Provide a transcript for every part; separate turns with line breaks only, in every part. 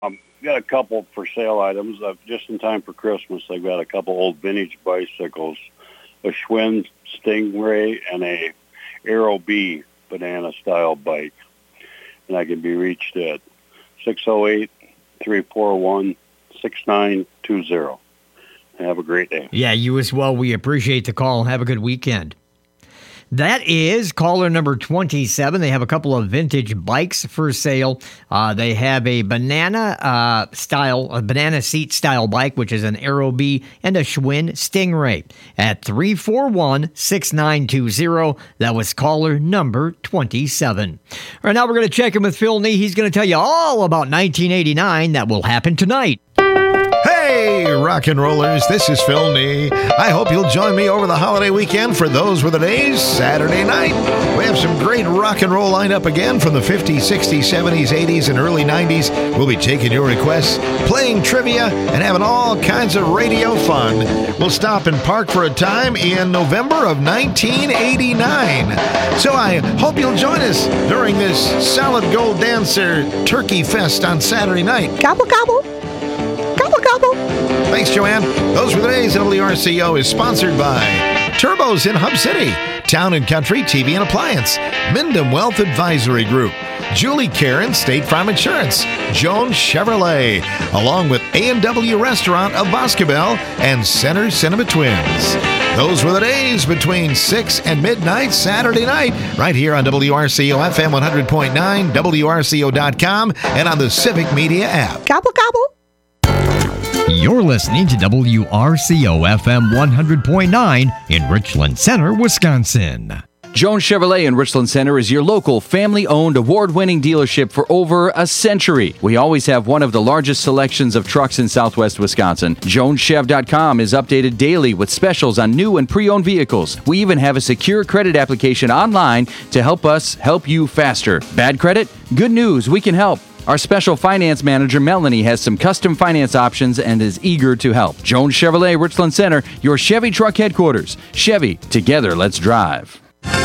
Got a couple for sale items. Just in time for Christmas, I've got a couple old vintage bicycles, a Schwinn Stingray and a Aero B banana-style bike. And I can be reached at 608-341-6920. Have a great day.
Yeah, you as well. We appreciate the call. Have a good weekend. That is caller number 27. They have a couple of vintage bikes for sale. They have a banana seat style bike, which is an Aero B, and a Schwinn Stingray at 341-6920. That was caller number 27. All right, now we're going to check in with Phil Nee. He's going to tell you all about 1989. That will happen tonight.
Hey, rock and rollers, this is Phil Nee. I hope you'll join me over the holiday weekend for Those Were the Days, Saturday night. We have some great rock and roll lineup again from the 50s, 60s, 70s, 80s, and early 90s. We'll be taking your requests, playing trivia, and having all kinds of radio fun. We'll stop and park for a time in November of 1989. So I hope you'll join us during this Solid Gold Dancer Turkey Fest on Saturday night.
Gobble, gobble. Gobble, gobble.
Thanks, Joanne. Those Were the Days. WRCO is sponsored by Turbos in Hub City, Town & Country TV and Appliance, Mindom Wealth Advisory Group, Julie Karen, State Farm Insurance, Joan Chevrolet, along with A&W Restaurant of Boscobel and Center Cinema Twins. Those were the days between 6 and midnight Saturday night, right here on WRCO FM 100.9, WRCO.com, and on the Civic Media app.
Gobble, gobble.
You're listening to WRCO FM 100.9 in Richland Center, Wisconsin.
Jones Chevrolet in Richland Center is your local family-owned, award-winning dealership for over a century. We always have one of the largest selections of trucks in southwest Wisconsin. JonesChev.com is updated daily with specials on new and pre-owned vehicles. We even have a secure credit application online to help us help you faster. Bad credit? Good news, we can help. Our special finance manager, Melanie, has some custom finance options and is eager to help. Jones Chevrolet, Richland Center, your Chevy truck headquarters. Chevy, together, let's drive.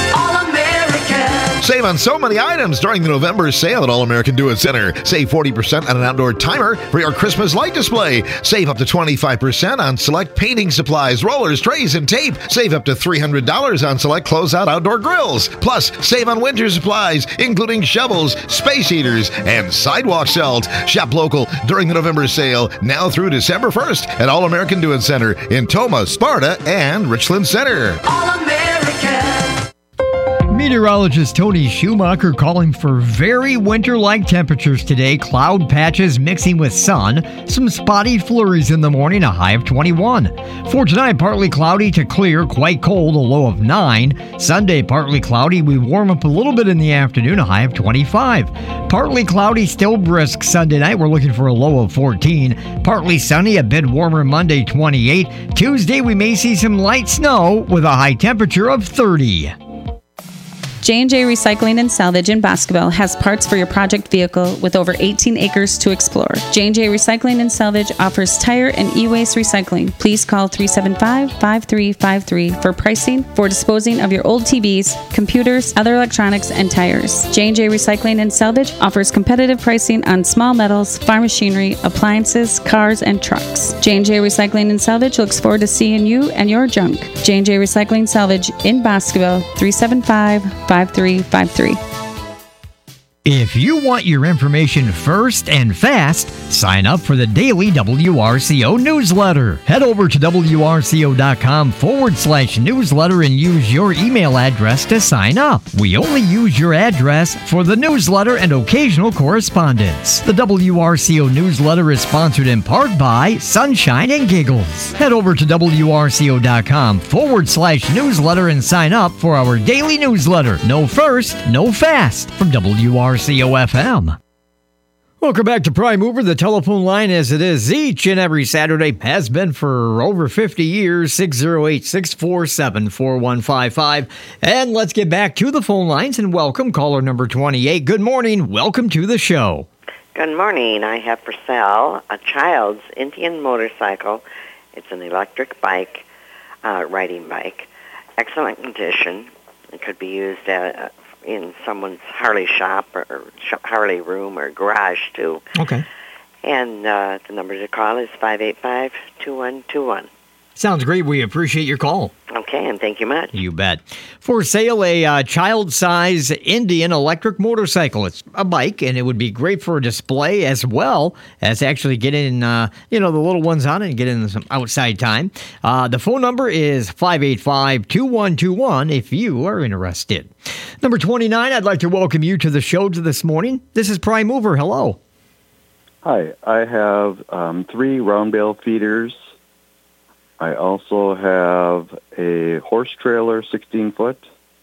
Save on so many items during the November sale at All-American Do-It Center. Save 40% on an outdoor timer for your Christmas light display. Save up to 25% on select painting supplies, rollers, trays, and tape. Save up to $300 on select closeout outdoor grills. Plus, save on winter supplies, including shovels, space heaters, and sidewalk salt. Shop local during the November sale, now through December 1st at All-American Do-It Center in Toma, Sparta, and Richland Center.
All-American.
Meteorologist Tony Schumacher calling for very winter-like temperatures today. Cloud patches mixing with sun. Some spotty flurries in the morning, a high of 21. For tonight, partly cloudy to clear, quite cold, a low of 9. Sunday, partly cloudy. We warm up a little bit in the afternoon, a high of 25. Partly cloudy, still brisk Sunday night. We're looking for a low of 14. Partly sunny, a bit warmer Monday, 28. Tuesday, we may see some light snow with a high temperature of 30.
J&J Recycling and Salvage in Boscobel has parts for your project vehicle with over 18 acres to explore. J&J Recycling and Salvage offers tire and e-waste recycling. Please call 375-5353 for pricing for disposing of your old TVs, computers, other electronics, and tires. J&J Recycling and Salvage offers competitive pricing on small metals, farm machinery, appliances, cars, and trucks. J&J Recycling and Salvage looks forward to seeing you and your junk. J&J Recycling Salvage in Boscobel, 375-5353.
If you want your information first and fast, sign up for the daily WRCO newsletter. Head over to WRCO.com/newsletter and use your email address to sign up. We only use your address for the newsletter and occasional correspondence. The WRCO newsletter is sponsored in part by Sunshine and Giggles. Head over to WRCO.com/newsletter and sign up for our daily newsletter. No first, no fast from WRCO FM. Welcome back to Prime Mover. The telephone line, as it is each and every Saturday, has been for over 50 years, 608-647-4155. And let's get back to the phone lines and welcome caller number 28. Good morning. Welcome to the show.
Good morning. I have for sale a child's Indian motorcycle. It's an electric bike, riding bike. Excellent condition. It could be used in someone's Harley shop or Harley room or garage, too.
Okay.
And the number to call is 585-2121.
Sounds great. We appreciate your call.
Okay, and thank you much.
You bet. For sale, a child-size Indian electric motorcycle. It's a bike, and it would be great for a display as well as actually get in, the little ones on it and get in some outside time. The phone number is 585-2121 if you are interested. Number 29, I'd like to welcome you to the show this morning. This is Prime Mover. Hello.
Hi. I have 3 round bale feeders. I also have a horse trailer, 16-foot,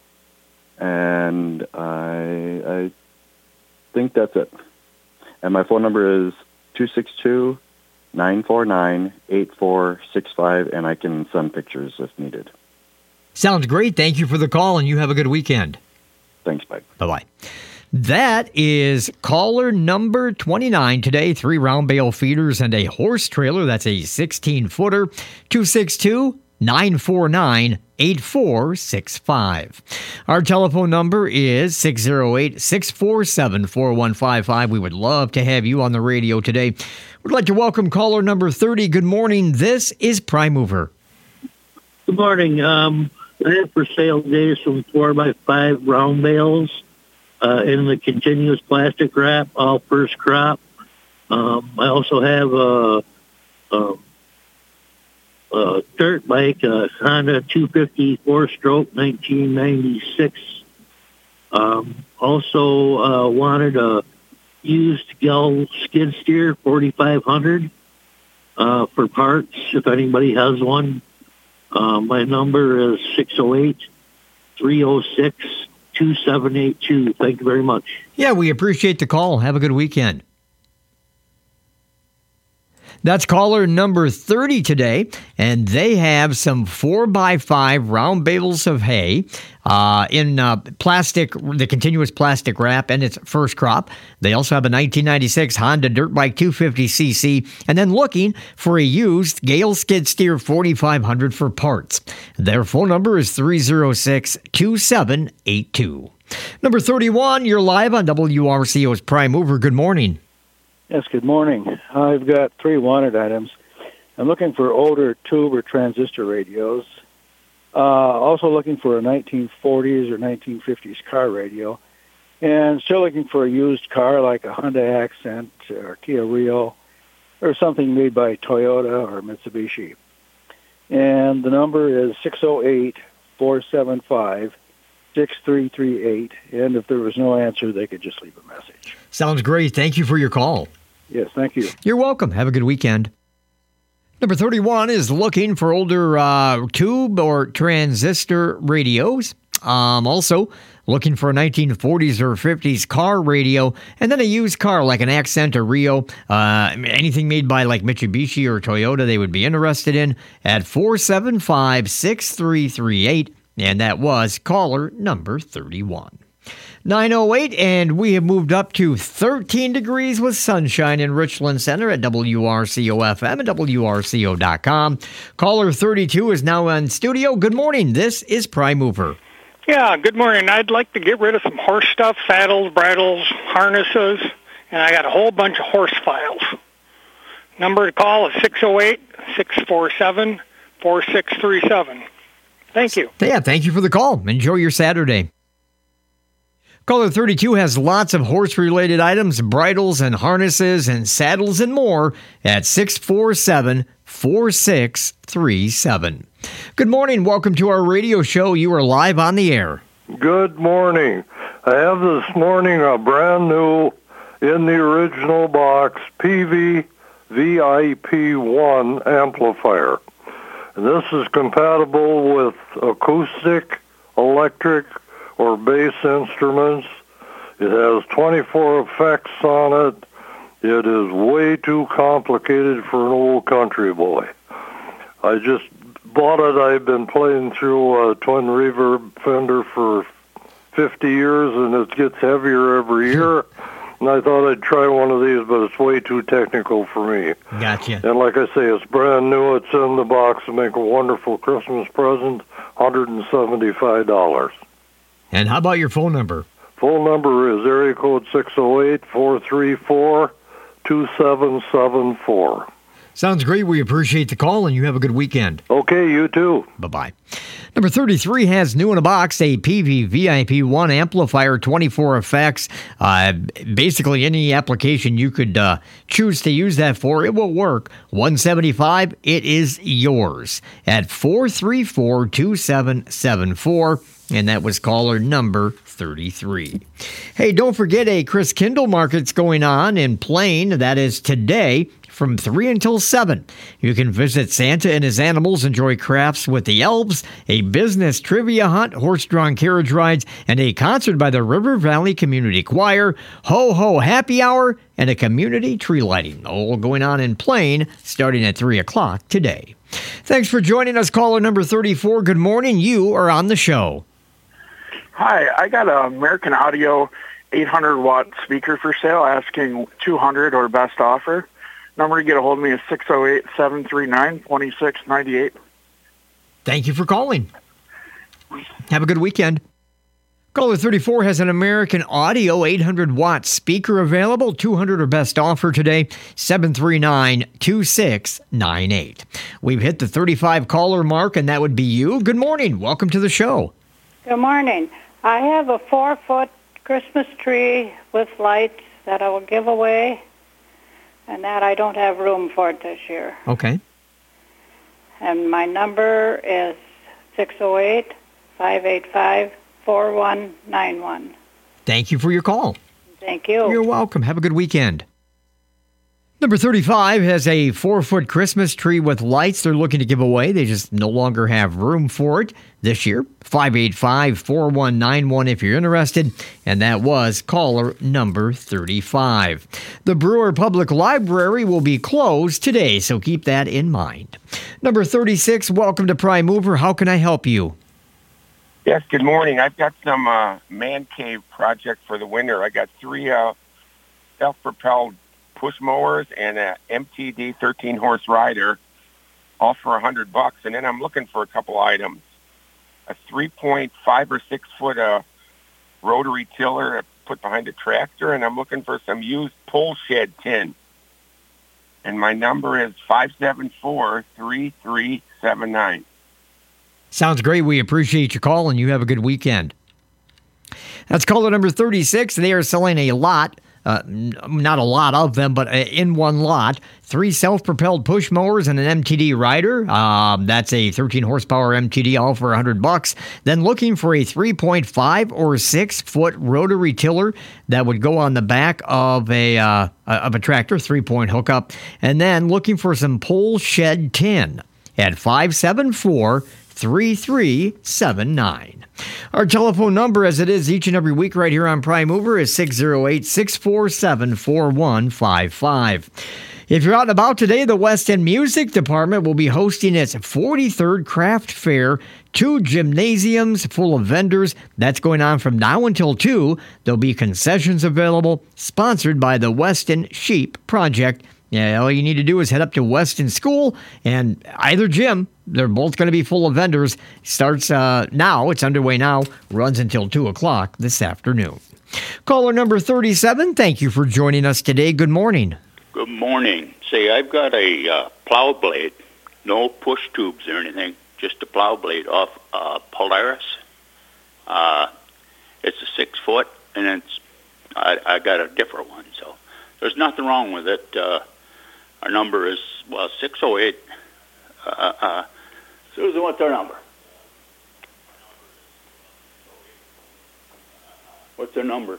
and I think that's it. And my phone number is 262-949-8465, and I can send pictures if needed.
Sounds great. Thank you for the call, and you have a good weekend.
Thanks, bye.
Bye-bye. That is caller number 29 today. 3 round bale feeders and a horse trailer. That's a 16-footer. 262-949-8465. Our telephone number is 608-647-4155. We would love to have you on the radio today. We'd like to welcome caller number 30. Good morning. This is Prime Mover.
Good morning. I have for sale today some 4x5 round bales. In the continuous plastic wrap, all first crop. I also have a dirt bike, a Honda 250 4-stroke, 1996. Also wanted a used Gell skid steer, 4500 for parts, if anybody has one. My number is 608-306-2782. Thank you very much.
Yeah, we appreciate the call. Have a good weekend. That's caller number 30 today, and they have some 4x5 round bales of hay in plastic, the continuous plastic wrap, and it's first crop. They also have a 1996 Honda Dirt Bike 250cc, and then looking for a used Gale skid steer 4500 for parts. Their phone number is 306-2782. Number 31, you're live on WRCO's Prime Mover. Good morning.
Yes, good morning. I've got 3 wanted items. I'm looking for older tube or transistor radios. Also looking for a 1940s or 1950s car radio. And still looking for a used car like a Honda Accent or Kia Rio or something made by Toyota or Mitsubishi. And the number is 608-475-6338. And if there was no answer, they could just leave a message.
Sounds great. Thank you for your call.
Yes, thank you.
You're welcome. Have a good weekend. Number 31 is looking for older tube or transistor radios. Also looking for a 1940s or 50s car radio, and then a used car like an Accent or Rio, anything made by like Mitsubishi or Toyota they would be interested in at 475-6338, and that was caller number 31. 9:08, and we have moved up to 13 degrees with sunshine in Richland Center at WRCO-FM and WRCO.com. Caller 32 is now on studio. Good morning. This is Prime Mover.
Yeah, good morning. I'd like to get rid of some horse stuff, saddles, bridles, harnesses, and I got a whole bunch of horse files. Number to call is 608-647-4637. Thank you.
Yeah, thank you for the call. Enjoy your Saturday. Caller 32 has lots of horse-related items, bridles and harnesses and saddles and more at 647-4637. Good morning. Welcome to our radio show. You are live on the air.
Good morning. I have this morning a brand new, in the original box, PV VIP1 amplifier. And this is compatible with acoustic, electric, or bass instruments. It has 24 effects on it. It is way too complicated for an old country boy. I just bought it. I've been playing through a twin reverb Fender for 50 years, and it gets heavier every year. And I thought I'd try one of these, but it's way too technical for me.
Gotcha.
And like I say, it's brand new. It's in the box to make a wonderful Christmas present, $175.
And how about your phone number?
Phone number is area code 608-434-2999. 2774.
Sounds great. We appreciate the call, and you have a good weekend.
Okay, you too.
Bye-bye. Number 33 has new in a box, a PV VIP1 amplifier, 24 effects. Basically, any application you could choose to use that for, it will work. $175, it is yours at 434-2774. And that was caller number 33. Hey, don't forget a Chris Kindle Market's going on in Plain. That is today from 3 until 7. You can visit Santa and his animals, enjoy crafts with the elves, a business trivia hunt, horse-drawn carriage rides, and a concert by the River Valley Community Choir, ho-ho happy hour, and a community tree lighting. All going on in Plain starting at 3 o'clock today. Thanks for joining us, caller number 34. Good morning. You are on the show.
Hi, I got an American Audio 800-watt speaker for sale, asking $200 or best offer. Number to get a hold of me is 608-739-2698.
Thank you for calling. Have a good weekend. Caller 34 has an American Audio 800-watt speaker available. $200 or best offer today, 739-2698. We've hit the 35 caller mark, and that would be you. Good morning. Welcome to the show.
Good morning. I have a 4-foot Christmas tree with lights that I will give away, and that I don't have room for it this year.
Okay.
And my number is 608-585-4191.
Thank you for your call.
Thank you.
You're welcome. Have a good weekend. Number 35 has a 4-foot Christmas tree with lights they're looking to give away. They just no longer have room for it this year. 585-4191 if you're interested. And that was caller number 35. The Brewer Public Library will be closed today, so keep that in mind. Number 36, welcome to Prime Mover. How can I help you?
Yes, good morning. I've got some man cave project for the winter. I got 3 self-propelled push mowers and a MTD 13-horse rider, all for $100. And then I'm looking for a couple items: a 3.5 or 6 foot rotary tiller to put behind a tractor, and I'm looking for some used pole shed tin. And my number is 574-3379.
Sounds great. We appreciate your call, and you have a good weekend. That's caller number 36. They are selling a lot. Not a lot of them, but in one lot, 3 self-propelled push mowers and an MTD rider. That's a 13-horsepower MTD, all for $100. Then looking for a 3.5 or 6 foot rotary tiller that would go on the back of a tractor, 3-point hookup. And then looking for some pole shed tin at 574-3379. Our telephone number, as it is each and every week right here on Prime Mover, is 608-647-4155. If you're out and about today, the West End Music Department will be hosting its 43rd Craft Fair. 2 gymnasiums full of vendors. That's going on from now until 2. There'll be concessions available, sponsored by the Weston Sheep Project. Yeah, all you need to do is head up to Weston School and either gym. They're both going to be full of vendors. Starts now. It's underway now. Runs until 2 o'clock this afternoon. Caller number 37, thank you for joining us today. Good morning.
Good morning. Say, I've got a plow blade, no push tubes or anything, just a plow blade off Polaris. It's a 6 foot, and I got a different one, so there's nothing wrong with it. Our number is, 608. Susan, what's our number? What's their number?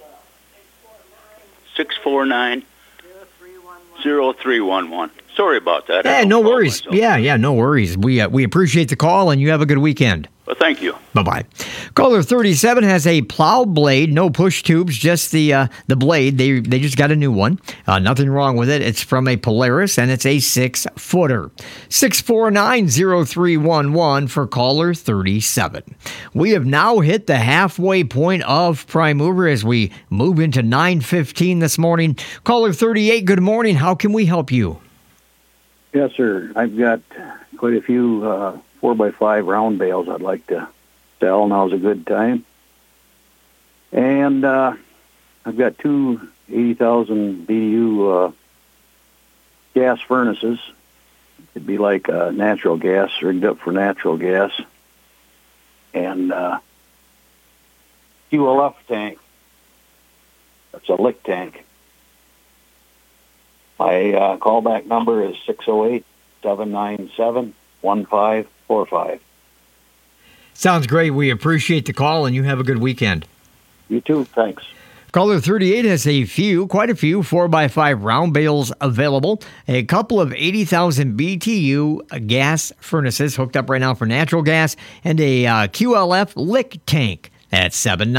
649-0311. Sorry about that.
Yeah, no worries. Yeah, no worries. We appreciate the call, and you have a good weekend.
Well, thank you.
Bye-bye. Caller 37 has a plow blade, no push tubes, just the blade. They just got a new one. Nothing wrong with it. It's from a Polaris, and it's a 6-footer. 649-0311 for caller 37. We have now hit the halfway point of Prime Mover as we move into 9:15 this morning. Caller 38, good morning. How can we help you?
Yes, sir. I've got quite a few 4x5 round bales I'd like to sell. Now's a good time. And I've got 2 80,000 BTU gas furnaces. It'd be like natural gas, rigged up for natural gas. And QLF tank. That's a lick tank. My callback number is 608-797-1545.
Sounds great. We appreciate the call, and you have a good weekend.
You too. Thanks.
Caller 38 has quite a few 4x5 round bales available. A couple of 80,000 BTU gas furnaces hooked up right now for natural gas, and a QLF lick tank at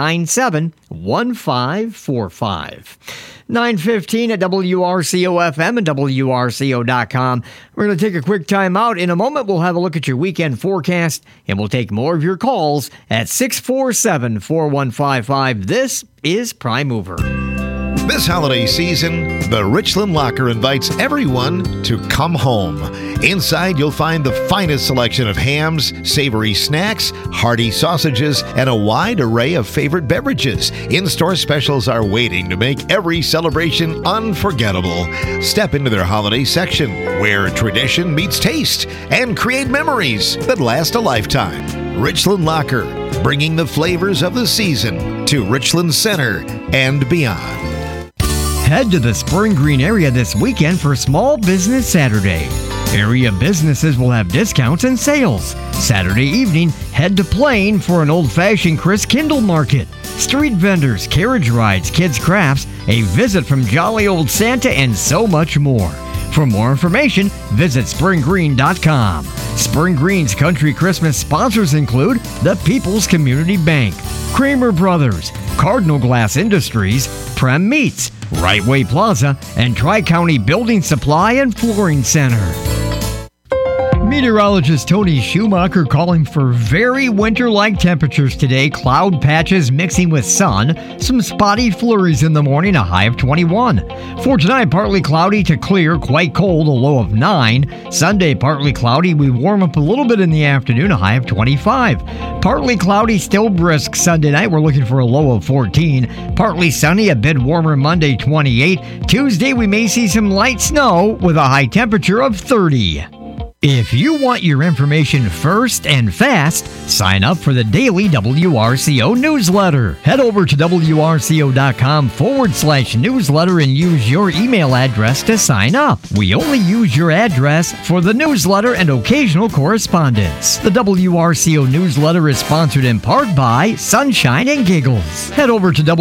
797-1545. 9:15 at WRCO-FM and WRCO.com. We're going to take a quick time out. In a moment, we'll have a look at your weekend forecast, and we'll take more of your calls at 647-4155. This is Prime Mover.
This holiday season, the Richland Locker invites everyone to come home. Inside, you'll find the finest selection of hams, savory snacks, hearty sausages, and a wide array of favorite beverages. In-store specials are waiting to make every celebration unforgettable. Step into their holiday section, where tradition meets taste, and create memories that last a lifetime. Richland Locker, bringing the flavors of the season to Richland Center and beyond.
Head to the Spring Green area this weekend for Small Business Saturday. Area businesses will have discounts and sales. Saturday evening, head to Plain for an old-fashioned Chris Kindle market. Street vendors, carriage rides, kids' crafts, a visit from Jolly Old Santa, and so much more. For more information, visit springgreen.com. Spring Green's Country Christmas sponsors include the People's Community Bank, Kramer Brothers, Cardinal Glass Industries, Prem Meats, Right Way Plaza, and Tri-County Building Supply and Flooring Center. Meteorologist Tony Schumacher calling for very winter-like temperatures today. Cloud patches mixing with sun. Some spotty flurries in the morning, a high of 21. For tonight, partly cloudy to clear, quite cold, a low of 9. Sunday, partly cloudy. We warm up a little bit in the afternoon, a high of 25. Partly cloudy, still brisk Sunday night. We're looking for a low of 14. Partly sunny, a bit warmer Monday, 28. Tuesday, we may see some light snow with a high temperature of 30. If you want your information first and fast, sign up for the daily WRCO newsletter. Head over to WRCO.com/newsletter and use your email address to sign up. We only use your address for the newsletter and occasional correspondence. The WRCO newsletter is sponsored in part by Sunshine and Giggles. Head over to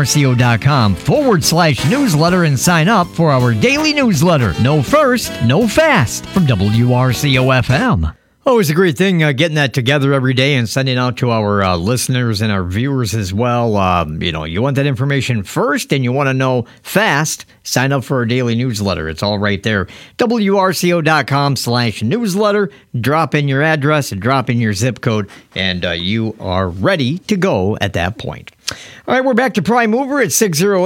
WRCO.com/newsletter and sign up for our daily newsletter. No first, no fast from WRCO. RCO-FM. Always a great thing getting that together every day and sending out to our listeners and our viewers as well. You want that information first and you want to know fast, sign up for our daily newsletter. It's all right there. WRCO.com/newsletter. Drop in your address and drop in your zip code, and you are ready to go at that point. All right, we're back to Prime Mover at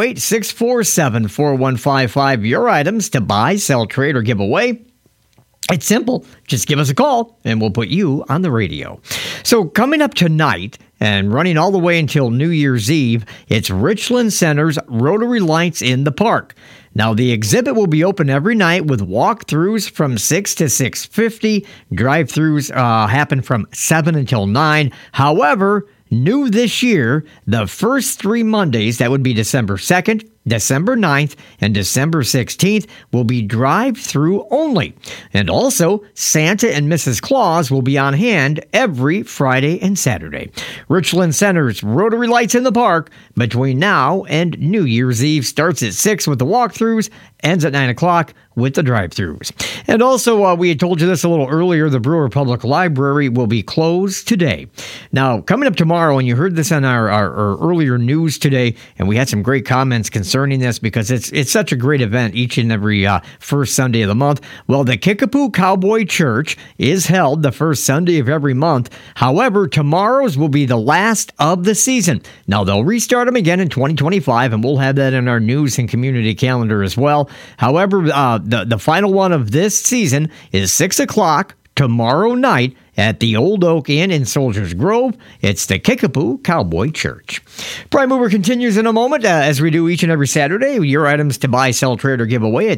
608-647-4155. Your items to buy, sell, trade, or give away. It's simple. Just give us a call, and we'll put you on the radio. So coming up tonight and running all the way until New Year's Eve, it's Richland Center's Rotary Lights in the Park. Now, the exhibit will be open every night with walkthroughs from 6 to 6:50. Drive-throughs happen from 7 until 9. However, new this year, the first 3 Mondays, that would be December 2nd, December 9th, and December 16th, will be drive-through only. And also, Santa and Mrs. Claus will be on hand every Friday and Saturday. Richland Center's Rotary Lights in the Park between now and New Year's Eve starts at 6 with the walkthroughs, ends at 9 o'clock with the drive-thrus. And also, we had told you this a little earlier, the Brewer Public Library will be closed today. Now, coming up tomorrow, and you heard this on our earlier news today, and we had some great comments concerning this because it's such a great event each and every first Sunday of the month. Well, the Kickapoo Cowboy Church is held the first Sunday of every month. However, tomorrow's will be the last of the season. Now, they'll restart them again in 2025, and we'll have that in our news and community calendar as well. However, the final one of this season is 6 o'clock tomorrow night at the Old Oak Inn in Soldiers Grove. It's the Kickapoo Cowboy Church. Prime Mover continues in a moment, as we do each and every Saturday. Your items to buy, sell, trade, or give away at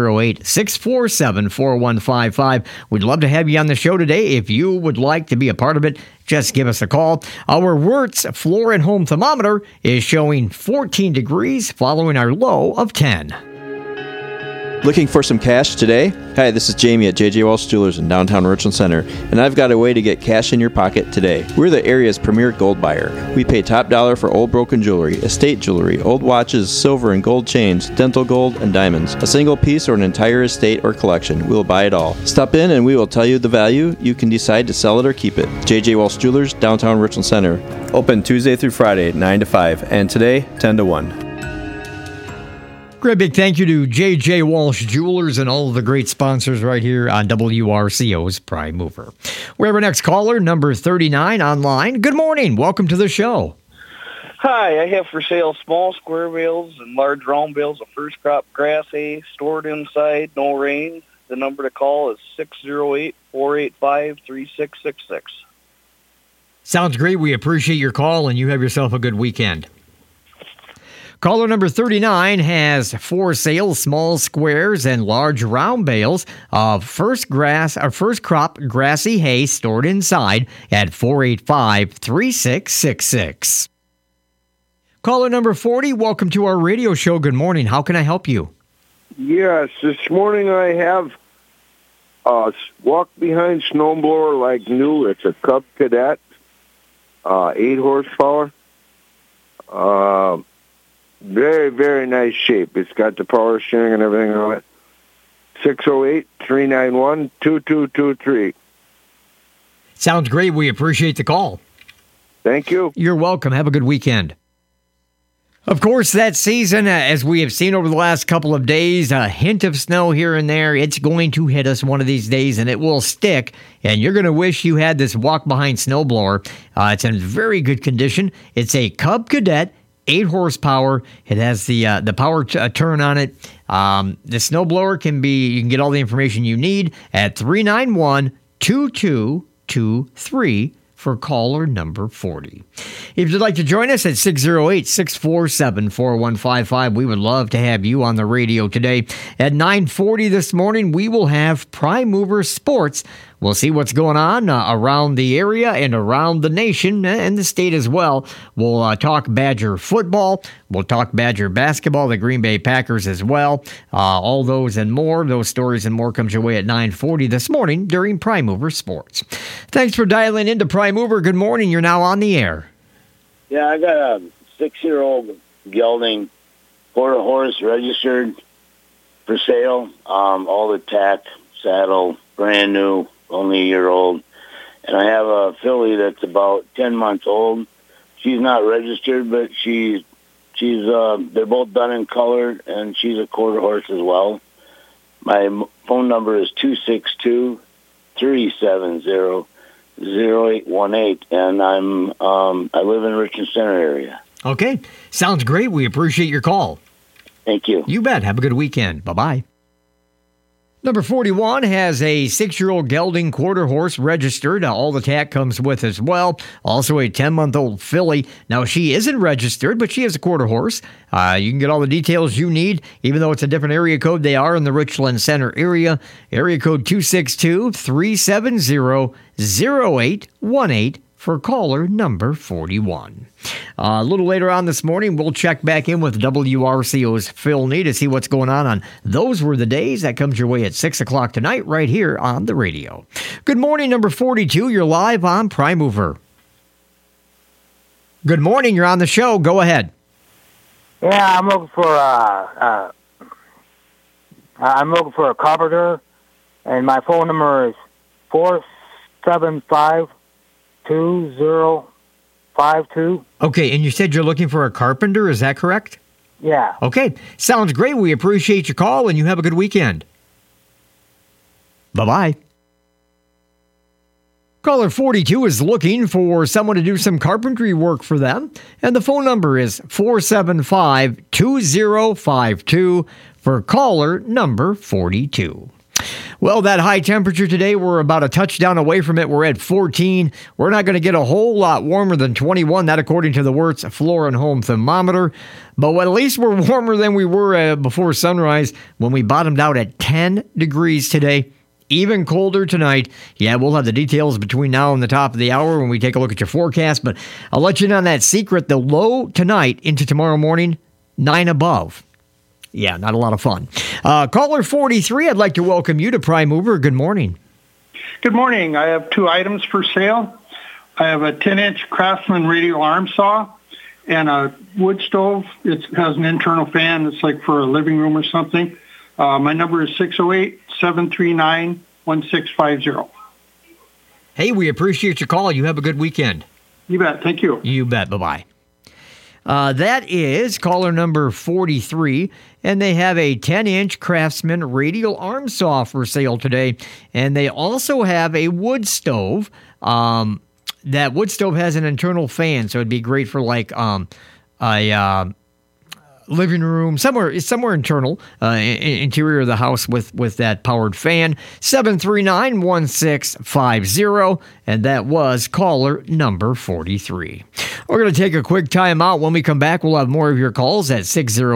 608-647-4155. We'd love to have you on the show today. If you would like to be a part of it, just give us a call. Our Wirtz Floor and Home Thermometer is showing 14 degrees following our low of 10.
Looking for some cash today? Hi, this is Jamie at J.J. Walsh Jewelers in downtown Richland Center, and I've got a way to get cash in your pocket today. We're the area's premier gold buyer. We pay top dollar for old broken jewelry, estate jewelry, old watches, silver and gold chains, dental gold, and diamonds. A single piece or an entire estate or collection, we'll buy it all. Stop in and we will tell you the value. You can decide to sell it or keep it. J.J. Walsh Jewelers, downtown Richland Center. Open Tuesday through Friday, 9 to 5, and today, 10 to 1.
Great big thank you to J.J. Walsh Jewelers and all of the great sponsors right here on WRCO's Prime Mover. We have our next caller, number 39 online. Good morning. Welcome to the show.
Hi, I have for sale small square bales and large round bales of first crop grass hay stored inside, no rain. The number to call is 608-485-3666.
Sounds great. We appreciate your call, and you have yourself a good weekend. Caller number 39 has for sale small squares and large round bales of first crop grassy hay stored inside at 485-3666. Caller number 40, welcome to our radio show. Good morning. How can I help you?
Yes, this morning I have a walk behind snowblower like new. It's a Cub Cadet, 8 horsepower. Very, very nice shape. It's got the power steering and everything on it. 608-391-2223.
Sounds great. We appreciate the call.
Thank you.
You're welcome. Have a good weekend. Of course, that season, as we have seen over the last couple of days, a hint of snow here and there. It's going to hit us one of these days, and it will stick. And you're going to wish you had this walk-behind snowblower. It's in very good condition. It's a Cub Cadet, 8 horsepower. It has the power turn on it. The snowblower you can get all the information you need at 391-2223 for caller number 40. If you'd like to join us at 608-647-4155, we would love to have you on the radio today. At 9:40 this morning, we will have Prime Mover Sports. We'll see what's going on around the area and around the nation and the state as well. We'll talk Badger football. We'll talk Badger basketball, the Green Bay Packers as well. All those and more, those stories and more comes your way at 9:40 this morning during Prime Mover Sports. Thanks for dialing into Prime Mover. Good morning. You're now on the air.
Yeah, I got a 6-year-old gelding quarter horse registered for sale. All the tack, saddle, brand new. Only a year old, and I have a filly that's about 10 months old. She's not registered, but she's they're both done in color, and she's a quarter horse as well. My phone number is 262-370-0818, and I live in Richland Center area.
Okay, sounds great. We appreciate your call.
Thank you.
You bet. Have a good weekend. Bye-bye. Number 41 has a 6-year-old gelding quarter horse registered. All the tack comes with as well. Also a 10-month-old filly. Now, she isn't registered, but she is a quarter horse. You can get all the details you need, even though it's a different area code. They are in the Richland Center area. Area code 262-370-0818 for caller number 41. A little later on this morning, we'll check back in with WRCO's Phil Nee to see what's going on Those Were the Days. That comes your way at 6 o'clock tonight right here on the radio. Good morning, number 42. You're live on Prime Mover. Good morning. You're on the show. Go ahead.
Yeah, I'm looking for a carpenter, and my phone number is 475-2052.
Okay, and you said you're looking for a carpenter, is that correct?
Yeah.
Okay, sounds great. We appreciate your call, and you have a good weekend. Bye-bye. Caller 42 is looking for someone to do some carpentry work for them, and the phone number is 475-2052 for caller number 42. Well, that high temperature today, we're about a touchdown away from it. We're at 14. We're not going to get a whole lot warmer than 21, that according to the Wirtz Floor and Home Thermometer. But at least we're warmer than we were before sunrise when we bottomed out at 10 degrees today. Even colder tonight. Yeah, we'll have the details between now and the top of the hour when we take a look at your forecast. But I'll let you in on that secret. The low tonight into tomorrow morning, 9 above. Yeah, not a lot of fun. Caller 43, I'd like to welcome you to Prime Mover. Good morning.
Good morning. I have 2 items for sale. I have a 10-inch Craftsman radial arm saw and a wood stove. It has an internal fan. It's like for a living room or something. My number is 608-739-1650.
Hey, we appreciate your call. You have a good weekend.
You bet. Thank you.
You bet. Bye-bye. That is caller number 43, and they have a 10-inch Craftsman radial arm saw for sale today, and they also have a wood stove. That wood stove has an internal fan, so it'd be great for like a living room, somewhere internal, interior of the house with that powered fan. 739-1650, and that was caller number 43. We're going to take a quick time out. When we come back, we'll have more of your calls at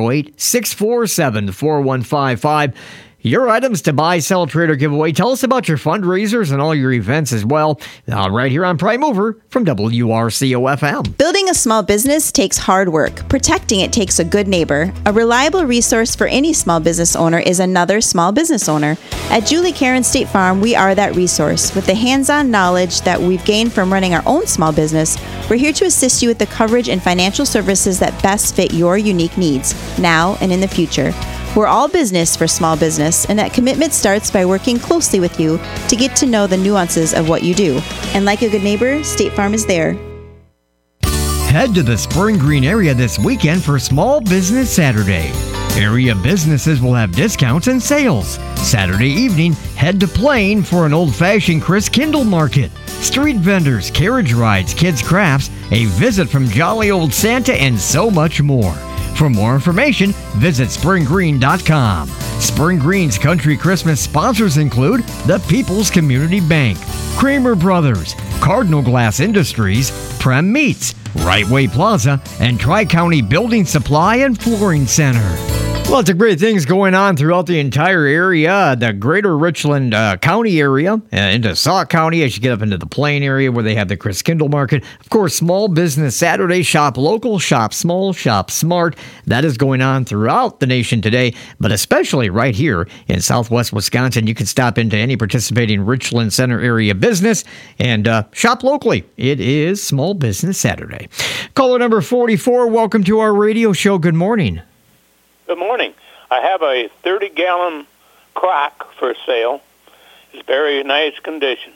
608-647-4155. Your items to buy, sell, trade, or give away. Tell us about your fundraisers and all your events as well. Right here on Prime Mover from WRCO-FM.
Building a small business takes hard work. Protecting it takes a good neighbor. A reliable resource for any small business owner is another small business owner. At Julie Karen State Farm, we are that resource. With the hands-on knowledge that we've gained from running our own small business, we're here to assist you with the coverage and financial services that best fit your unique needs, now and in the future. We're all business for small business, and that commitment starts by working closely with you to get to know the nuances of what you do. And like a good neighbor, State Farm is there.
Head to the Spring Green area this weekend for Small Business Saturday. Area businesses will have discounts and sales. Saturday evening, head to Plain for an old-fashioned Chris Kindle market. Street vendors, carriage rides, kids' crafts, a visit from Jolly Old Santa, and so much more. For more information, visit springgreen.com. Spring Green's Country Christmas sponsors include the People's Community Bank, Kramer Brothers, Cardinal Glass Industries, Prem Meats, Right Way Plaza, and Tri-County Building Supply and Flooring Center. Lots of great things going on throughout the entire area, the greater Richland County area, into Sauk County as you get up into the Plain area where they have the Chris Kindle Market. Of course, Small Business Saturday, shop local, shop small, shop smart. That is going on throughout the nation today, but especially right here in Southwest Wisconsin. You can stop into any participating Richland Center area business and shop locally. It is Small Business Saturday. Caller number 44, welcome to our radio show. Good morning.
Good morning. I have a 30-gallon crock for sale. It's very nice condition.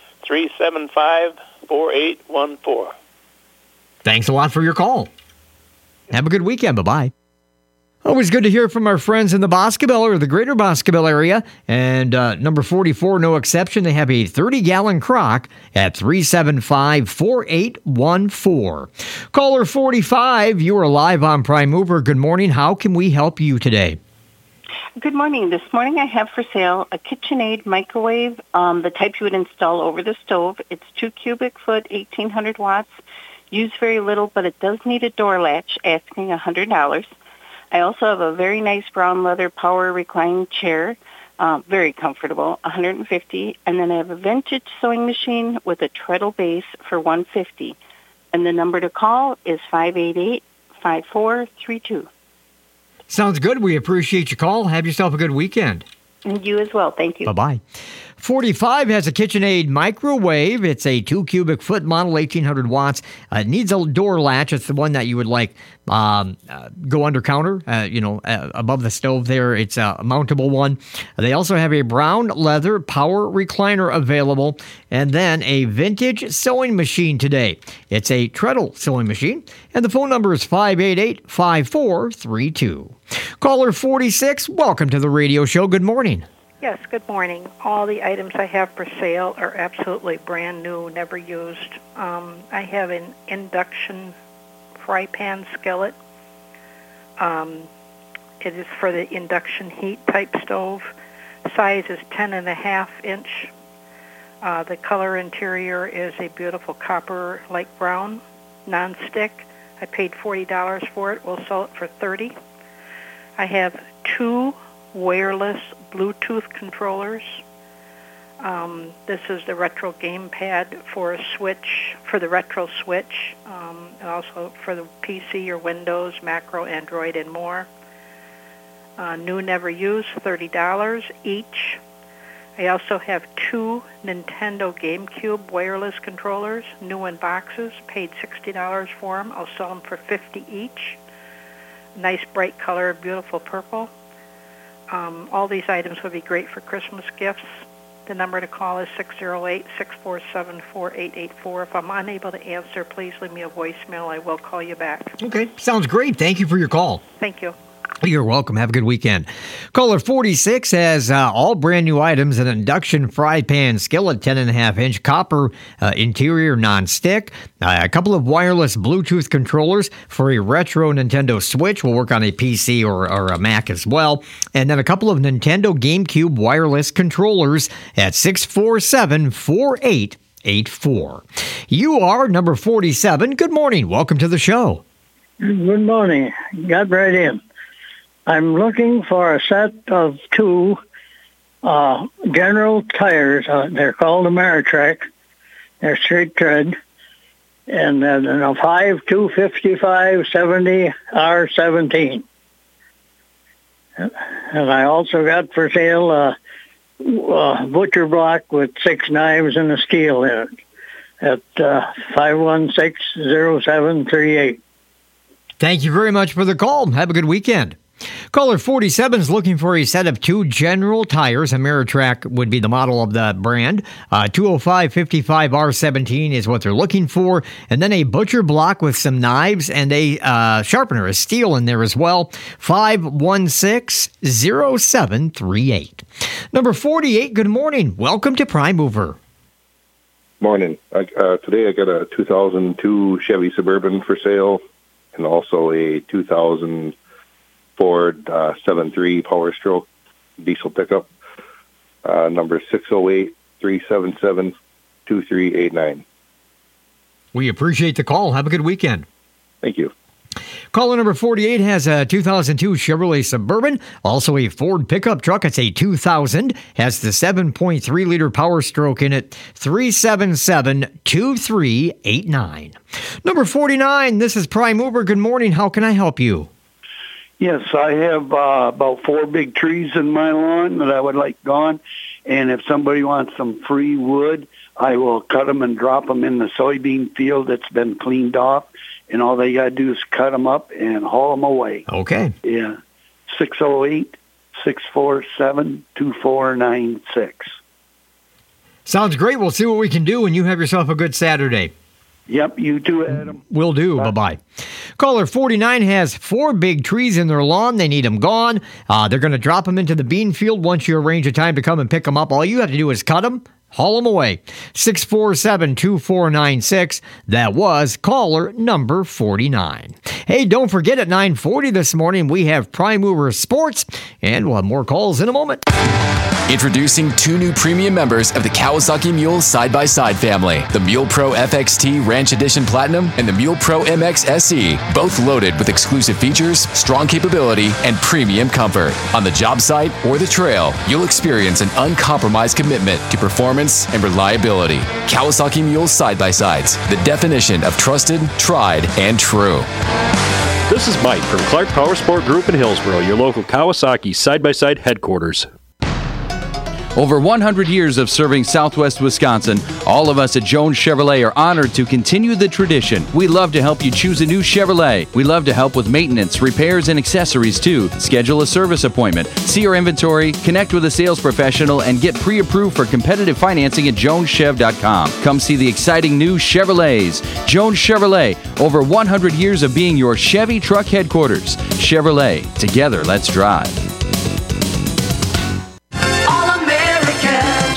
375-4814.
Thanks a lot for your call. Have a good weekend. Bye-bye. Always good to hear from our friends in the Boscobel or the greater Boscobel area. And number 44, no exception. They have a 30-gallon crock at 375-4814. Caller 45, you are live on Prime Mover. Good morning. How can we help you today?
Good morning. This morning I have for sale a KitchenAid microwave, the type you would install over the stove. It's 2 cubic foot, 1,800 watts. Used very little, but it does need a door latch, asking $100. I also have a very nice brown leather power reclining chair, very comfortable, $150. And then I have a vintage sewing machine with a treadle base for $150. And the number to call is 588-5432.
Sounds good. We appreciate your call. Have yourself a good weekend.
And you as well. Thank you.
Bye-bye. 45 has a KitchenAid microwave. It's a 2 cubic foot model, 1,800 watts. It needs a door latch. It's the one that you would like go under counter, above the stove there. It's a mountable one. They also have a brown leather power recliner available, and then a vintage sewing machine today. It's a treadle sewing machine, and the phone number is 588-5432. Caller 46, welcome to the radio show. Good morning.
Yes, good morning. All the items I have for sale are absolutely brand new, never used. I have an induction fry pan skillet. It is for the induction heat type stove. size is 10.5 inch. The color interior is a beautiful copper light brown, non-stick. I paid $40 for it. We'll sell it for $30. I have 2 wireless Bluetooth controllers. This is the retro gamepad for a switch, for the retro switch, and also for the PC or Windows, Macro, Android, and more. New, never used, $30 each. I also have 2 Nintendo GameCube wireless controllers, new in boxes, paid $60 for them. I'll sell them for $50 each. Nice bright color, beautiful purple. All these items would be great for Christmas gifts. The number to call is 608-647-4884. If I'm unable to answer, please leave me a voicemail. I will call you back.
Okay, sounds great. Thank you for your call.
Thank you.
You're welcome. Have a good weekend. Caller 46 has all brand new items: an induction fry pan skillet, 10.5-inch copper interior non-stick, a couple of wireless Bluetooth controllers for a retro Nintendo Switch. Will work on a PC or a Mac as well. And then a couple of Nintendo GameCube wireless controllers at 647-4884. You are number 47. Good morning. Welcome to the show.
Good morning. Got right in. I'm looking for a set of 2 General tires. They're called Ameritrac. They're straight tread. And then a 5-255-70 R17. And I also got for sale a butcher block with 6 knives and a steel in it at 516-0738.
Thank you very much for the call. Have a good weekend. Caller 47 is looking for a set of 2 General tires. Ameritrac would be the model of the brand. 205-55 R17 is what they're looking for. And then a butcher block with some knives and a sharpener, a steel in there as well. 516-0738. Number 48, good morning. Welcome to Prime Mover.
Morning. Today I got a 2002 Chevy Suburban for sale and also a 2000 Ford 7.3 Power Stroke diesel pickup. Number 608-377-2389.
We appreciate the call. Have a good weekend.
Thank you.
Caller number 48 has a 2002 Chevrolet Suburban, also a Ford pickup truck. It's a 2000, has the 7.3-liter Power Stroke in it. 377-2389. Number 49, this is Prime Mover. Good morning. How can I help you?
Yes, I have about 4 big trees in my lawn that I would like gone. And if somebody wants some free wood, I will cut them and drop them in the soybean field that's been cleaned off. And all they got to do is cut them up and haul them away.
Okay.
Yeah. 608-647-2496.
Sounds great. We'll see what we can do, and you have yourself a good Saturday.
Yep, you too, Adam.
Will do. Bye-bye. Caller 49 has 4 big trees in their lawn. They need them gone. They're going to drop them into the bean field once you arrange a time to come and pick them up. All you have to do is cut them, haul them away. 647-2496. That was caller number 49. Hey, don't forget at 9:40 this morning, we have Prime Mover Sports, and we'll have more calls in a moment.
Introducing 2 new premium members of the Kawasaki Mule side-by-side family, the Mule Pro FXT Ranch Edition Platinum and the Mule Pro MX SE, both loaded with exclusive features, strong capability, and premium comfort. On the job site or the trail, you'll experience an uncompromised commitment to performance and reliability. Kawasaki Mule side-by-sides, the definition of trusted, tried, and true.
This is Mike from Clark Power Sport Group in Hillsboro, your local Kawasaki side-by-side headquarters.
Over 100 years of serving Southwest Wisconsin, all of us at Jones Chevrolet are honored to continue the tradition. We love to help you choose a new Chevrolet. We love to help with maintenance, repairs, and accessories too. Schedule a service appointment, see our inventory, connect with a sales professional, and get pre-approved for competitive financing at joneschev.com. Come see the exciting new Chevrolets. Jones Chevrolet, over 100 years of being your Chevy truck headquarters. Chevrolet, together let's drive.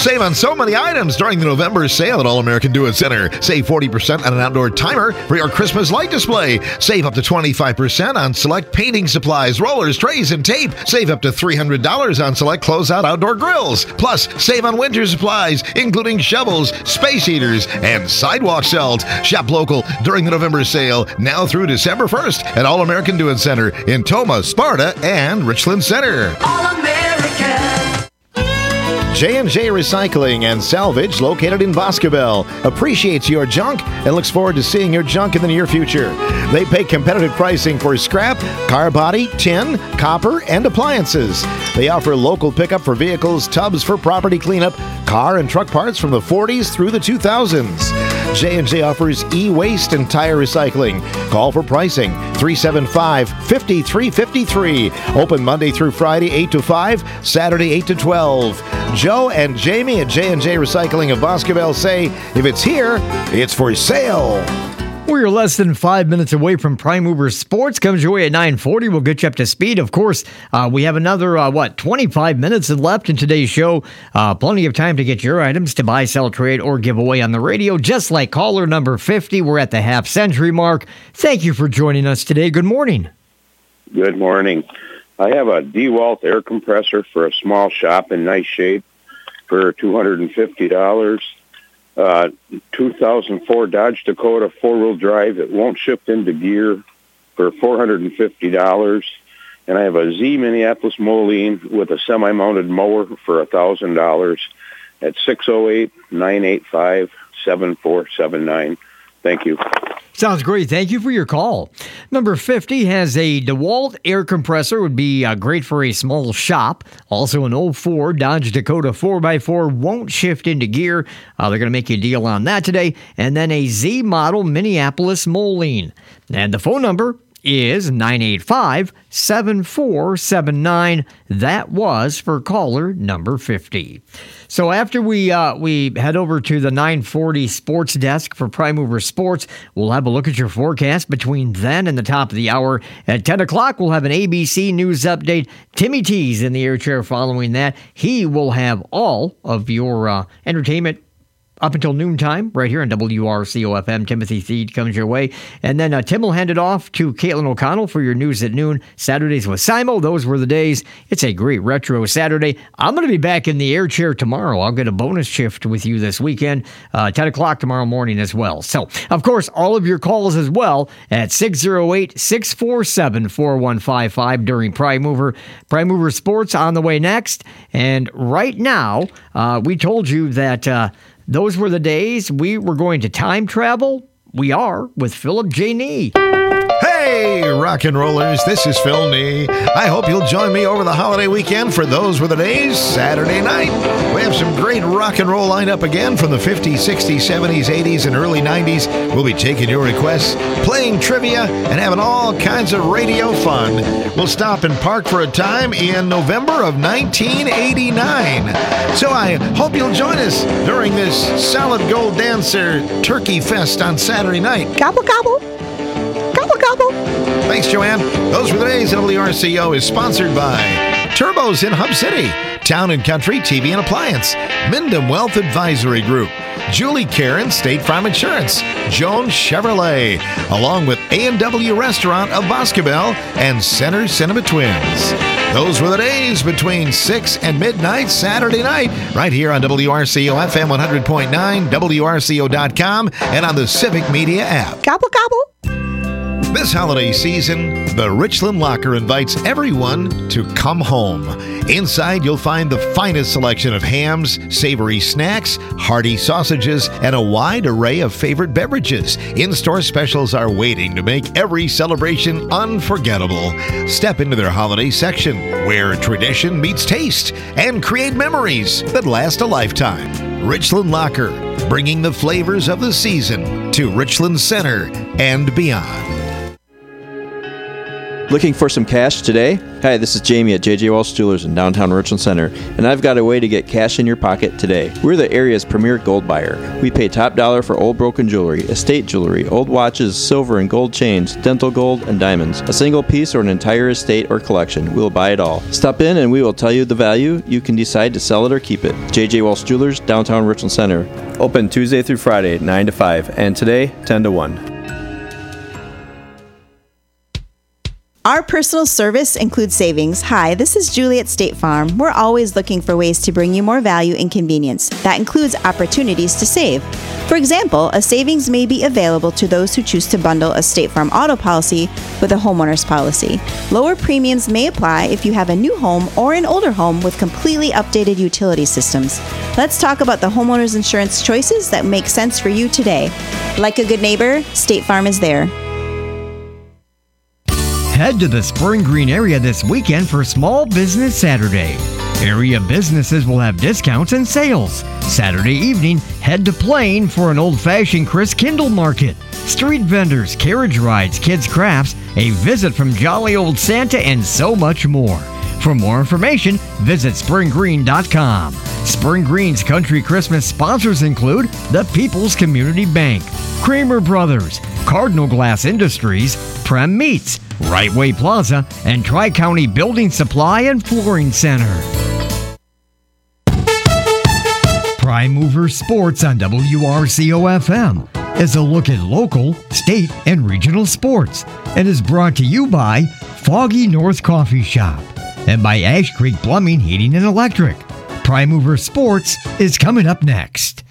Save on so many items during the November sale at All American Do It Center. Save 40% on an outdoor timer for your Christmas light display. Save up to 25% on select painting supplies, rollers, trays, and tape. Save up to $300 on select closeout outdoor grills. Plus, save on winter supplies, including shovels, space heaters, and sidewalk salt. Shop local during the November sale now through December 1st at All American Do It Center in Toma, Sparta, and Richland Center.
All American.
J&J Recycling and Salvage, located in Boscobel, appreciates your junk and looks forward to seeing your junk in the near future. They pay competitive pricing for scrap, car body, tin, copper, and appliances. They offer local pickup for vehicles, tubs for property cleanup, car and truck parts from the 40s through the 2000s. J&J offers e-waste and tire recycling. Call for pricing, 375-5353. Open Monday through Friday, 8 to 5, Saturday, 8 to 12. Joe and Jamie at J&J Recycling of Boscobel say, if it's here, it's for sale.
We're less than 5 minutes away from Prime Mover Sports. Comes your way at 9:40. We'll get you up to speed. Of course, we have another, 25 minutes left in today's show. Plenty of time to get your items to buy, sell, trade, or give away on the radio. Just like caller number 50, we're at the half-century mark. Thank you for joining us today. Good morning.
Good morning. I have a DeWalt air compressor for a small shop in nice shape for $250. 2004 Dodge Dakota four-wheel drive. It won't shift into gear for $450. And I have a Z Minneapolis Moline with a semi-mounted mower for $1,000 at 608-985-7479. Thank you.
Sounds great. Thank you for your call. Number 50 has a DeWalt air compressor. Would be great for a small shop. Also an 04 Dodge Dakota 4x4 won't shift into gear. They're going to make you a deal on that today. And then a Z model Minneapolis Moline. And the phone number is 985-7479. That was for caller number 50. So after we head over to the 940 sports desk for Prime Mover Sports, we'll have a look at your forecast between then and the top of the hour. At 10 o'clock, we'll have an ABC News update. Timmy T's in the air chair following that. He will have all of your entertainment up until noontime, right here on WRCO-FM. Timothy Theed comes your way. And then Tim will hand it off to Caitlin O'Connell for your news at noon. Saturdays with Simo. Those were the days. It's a great retro Saturday. I'm going to be back in the air chair tomorrow. I'll get a bonus shift with you this weekend, 10 o'clock tomorrow morning as well. So, of course, all of your calls as well at 608-647-4155 during Prime Mover. Prime Mover Sports on the way next. And right now, we told you that those were the days we were going to time travel. We are with Philip J. Nee.
Hey, rock and rollers, this is Phil Nee. I hope you'll join me over the holiday weekend for Those Were the Days, Saturday night. We have some great rock and roll lineup again from the 50s, 60s, 70s, 80s, and early 90s. We'll be taking your requests, playing trivia, and having all kinds of radio fun. We'll stop and park for a time in November of 1989. So I hope you'll join us during this Solid Gold Dancer Turkey Fest on Saturday night.
Gobble, gobble. Gobble, gobble.
Thanks, Joanne. Those Were the Days. WRCO is sponsored by Turbos in Hub City, Town & Country TV and Appliance, Mindham Wealth Advisory Group, Julie Karen, State Farm Insurance, Jones Chevrolet, along with A&W Restaurant of Boscobel and Center Cinema Twins. Those were the days between 6 and midnight Saturday night, right here on WRCO FM 100.9, WRCO.com, and on the Civic Media app.
Gobble, gobble.
This holiday season, the Richland Locker invites everyone to come home. Inside, you'll find the finest selection of hams, savory snacks, hearty sausages, and a wide array of favorite beverages. In-store specials are waiting to make every celebration unforgettable. Step into their holiday section, where tradition meets taste, and create memories that last a lifetime. Richland Locker, bringing the flavors of the season to Richland Center and beyond.
Looking for some cash today? Hi, this is Jamie at J.J. Walsh Jewelers in downtown Richland Center, and I've got a way to get cash in your pocket today. We're the area's premier gold buyer. We pay top dollar for old broken jewelry, estate jewelry, old watches, silver and gold chains, dental gold, and diamonds. A single piece or an entire estate or collection, we'll buy it all. Stop in and we will tell you the value. You can decide to sell it or keep it. J.J. Walsh Jewelers, downtown Richland Center. Open Tuesday through Friday, 9 to 5, and today, 10 to 1.
Our personal service includes savings. Hi, this is Julie at State Farm. We're always looking for ways to bring you more value and convenience. That includes opportunities to save. For example, a savings may be available to those who choose to bundle a State Farm auto policy with a homeowner's policy. Lower premiums may apply if you have a new home or an older home with completely updated utility systems. Let's talk about the homeowner's insurance choices that make sense for you today. Like a good neighbor, State Farm is there.
Head to the Spring Green area this weekend for Small Business Saturday. Area businesses will have discounts and sales. Saturday evening, head to Plain for an old-fashioned Chris Kindle market. Street vendors, carriage rides, kids' crafts, a visit from Jolly Old Santa, and so much more. For more information, visit springgreen.com. Spring Green's Country Christmas sponsors include the People's Community Bank, Kramer Brothers, Cardinal Glass Industries, Prem Meats, Right Way Plaza, and Tri-County Building Supply and Flooring Center. Prime Mover Sports on WRCO-FM is a look at local, state, and regional sports and is brought to you by Foggy North Coffee Shop and by Ash Creek Plumbing, Heating, and Electric. Prime Mover Sports is coming up next.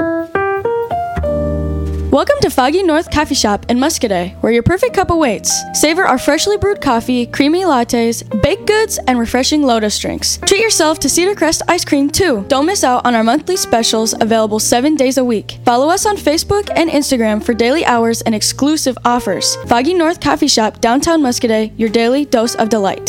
Welcome to Foggy North Coffee Shop in Muscadet, where your perfect cup awaits. Savor our freshly brewed coffee, creamy lattes, baked goods, and refreshing Lotus drinks. Treat yourself to Cedar Crest ice cream, too. Don't miss out on our monthly specials available 7 days a week. Follow us on Facebook and Instagram for daily hours and exclusive offers. Foggy North Coffee Shop, downtown Muscadet, your daily dose of delight.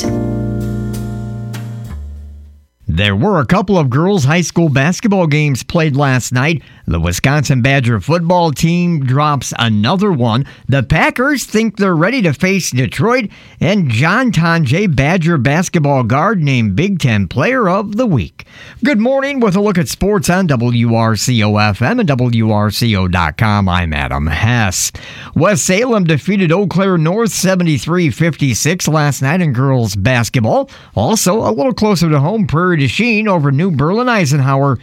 There were a couple of girls' high school basketball games played last night. The Wisconsin Badger football team drops another one. The Packers think they're ready to face Detroit, and John Tonje, Badger basketball guard, named Big Ten Player of the Week. Good morning with a look at sports on WRCO-FM and WRCO.com. I'm Adam Hess. West Salem defeated Eau Claire North 73-56 last night in girls basketball. Also, a little closer to home, Prairie du Chien over New Berlin Eisenhower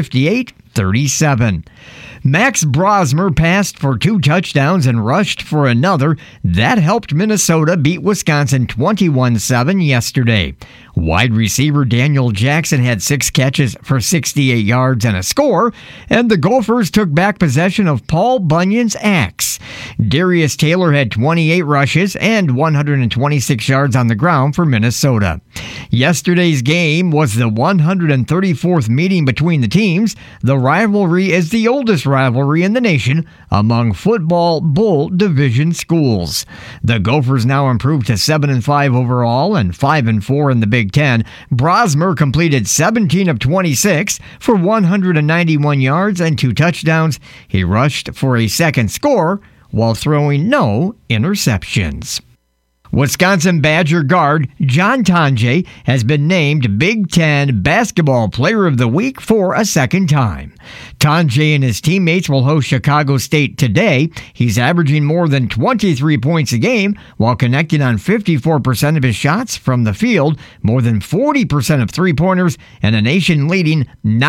58-37. Max Brosmer passed for 2 touchdowns and rushed for another. That helped Minnesota beat Wisconsin 21-7 yesterday. Wide receiver Daniel Jackson had 6 catches for 68 yards and a score, and the Gophers took back possession of Paul Bunyan's axe. Darius Taylor had 28 rushes and 126 yards on the ground for Minnesota. Yesterday's game was the 134th meeting between the teams. The rivalry is the oldest rivalry in the nation among football bowl division schools. The Gophers now improved to 7-5 overall and 5-4 in the Big Ten. Brosmer completed 17 of 26 for 191 yards and 2 touchdowns. He rushed for a second score while throwing no interceptions. Wisconsin Badger guard John Tonje has been named Big Ten Basketball Player of the Week for a second time. Tonje and his teammates will host Chicago State today. He's averaging more than 23 points a game while connecting on 54% of his shots from the field, more than 40% of three-pointers, and a nation-leading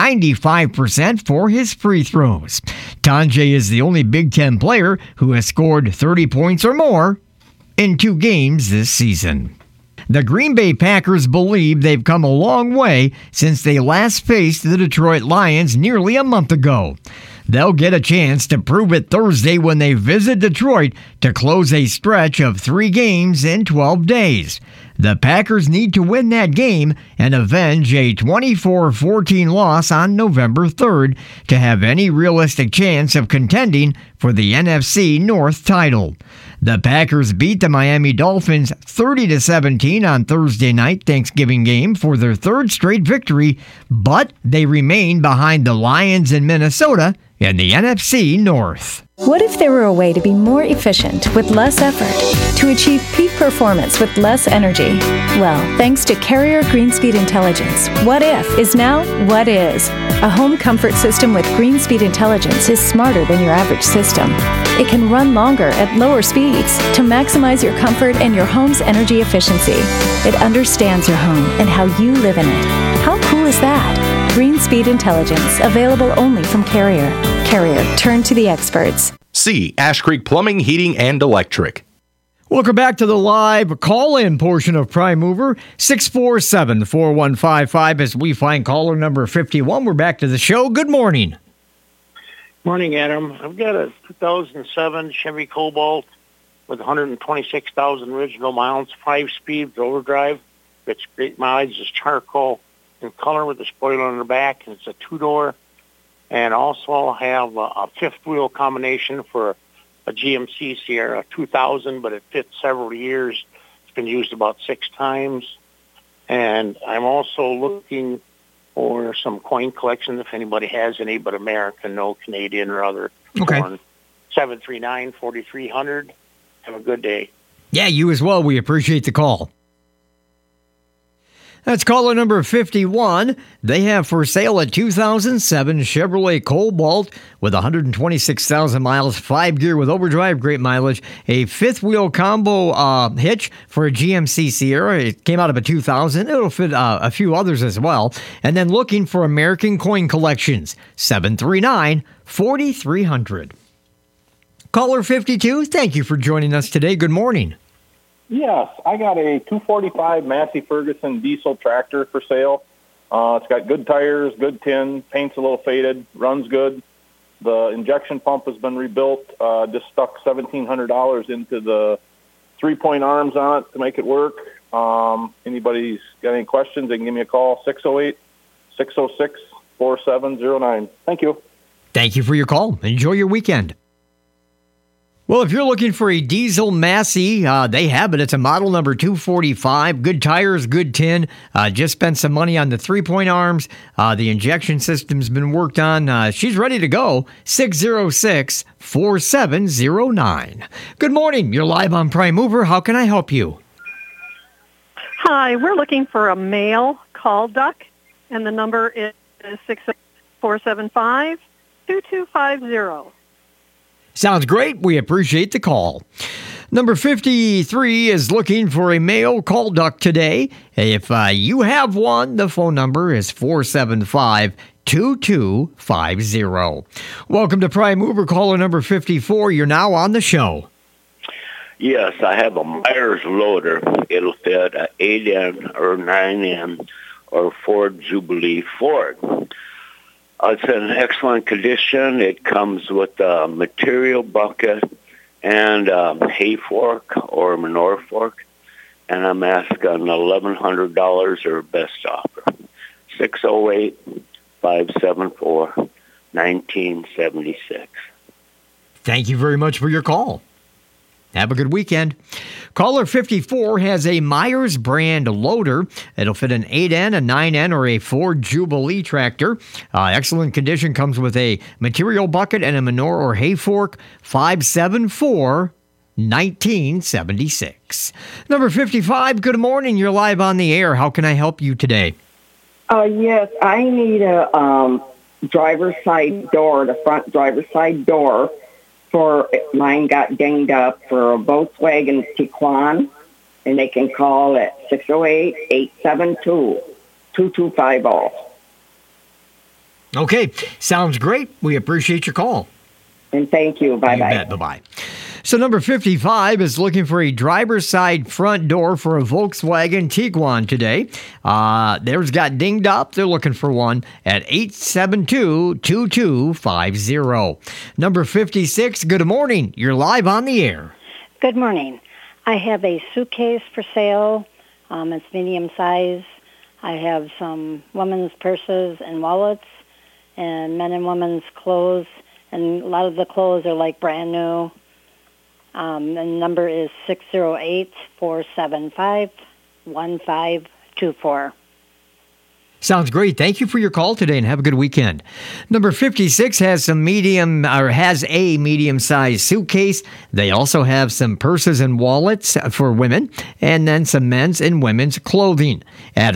95% for his free throws. Tonje is the only Big Ten player who has scored 30 points or more in 2 games this season. The Green Bay Packers believe they've come a long way since they last faced the Detroit Lions nearly a month ago. They'll get a chance to prove it Thursday when they visit Detroit to close a stretch of 3 games in 12 days. The Packers need to win that game and avenge a 24-14 loss on November 3rd to have any realistic chance of contending for the NFC North title. The Packers beat the Miami Dolphins 30-17 on Thursday night Thanksgiving game for their 3rd straight victory, but they remain behind the Lions in Minnesota in the NFC North.
What if there were a way to be more efficient with less effort, to achieve peak performance with less energy? Well, thanks to Carrier Greenspeed Intelligence, What If is now What Is. A home comfort system with Greenspeed Intelligence is smarter than your average system. It can run longer at lower speeds to maximize your comfort and your home's energy efficiency. It understands your home and how you live in it. How cool is that? Greenspeed Intelligence, available only from Carrier. Carrier, turn to the experts.
C. Ash Creek Plumbing, Heating, and Electric.
Welcome back to the live call-in portion of Prime Mover, 647-4155 as we find caller number 51. We're back to the show. Good morning.
Morning, Adam. I've got a 2007 Chevy Cobalt with 126,000 original miles, 5-speed overdrive. It's great mileage. It's charcoal in color with a spoiler on the back, and it's a 2-door. And also have a fifth-wheel combination for a GMC Sierra 2000, but it fits several years. It's been used about 6 times. And I'm also looking for some coin collection, if anybody has any, but American, no Canadian or other.
Okay.
739-4300. Have a good day.
Yeah, you as well. We appreciate the call. That's caller number 51. They have for sale a 2007 Chevrolet Cobalt with 126,000 miles, 5-gear with overdrive, great mileage, a fifth-wheel combo hitch for a GMC Sierra. It came out of a 2000. It'll fit a few others as well. And then looking for American coin collections, 739-4300. Caller 52, thank you for joining us today. Good morning.
Yes, I got a 245 Massey Ferguson diesel tractor for sale. It's got good tires, good tin, paint's a little faded, runs good. The injection pump has been rebuilt. Just stuck $1,700 into the 3-point arms on it to make it work. Anybody's got any questions, they can give me a call, 608-606-4709. Thank you.
Thank you for your call. Enjoy your weekend. Well, if you're looking for a diesel Massey, they have it. It's a model number 245. Good tires, good tin. Just spent some money on the 3-point arms. The injection system's been worked on. She's ready to go. 606-4709. Good morning. You're live on Prime Mover. How can I help you?
Hi, we're looking for a male call duck, and the number is 60475-2250.
Sounds great. We appreciate the call. Number 53 is looking for a male call duck today. If you have one, the phone number is 475-2250. Welcome to Prime Mover, caller number 54. You're now on the show.
Yes, I have a Myers loader. It'll fit an 8N or 9N or Ford Jubilee Ford. It's in excellent condition. It comes with a material bucket and a hay fork or a manure fork. And I'm asking $1,100 or best offer. 608-574-1976.
Thank you very much for your call. Have a good weekend. Caller 54 has a Myers brand loader. It'll fit an 8N, a 9N, or a Ford Jubilee tractor. Excellent condition. Comes with a material bucket and a manure or hay fork. 574-1976. Number 55, good morning. You're live on the air. How can I help you today?
Yes, I need a driver's side door, the front driver's side door. For mine got dinged up for a Volkswagen Tiguan, and they can call at 608-872-2250.
Okay, sounds great. We appreciate your call.
And thank you. Bye-bye.
You bet. Bye-bye. So number 55 is looking for a driver's side front door for a Volkswagen Tiguan today. Theirs got dinged up. They're looking for one at 872-2250. Number 56, good morning. You're live on the air.
Good morning. I have a suitcase for sale. It's medium size. I have some women's purses and wallets and men and women's clothes. And a lot of the clothes are like brand new. The number is 608-475-1524.
Sounds great. Thank you for your call today and have a good weekend. Number 56 has a medium-sized suitcase. They also have some purses and wallets for women and then some men's and women's clothing at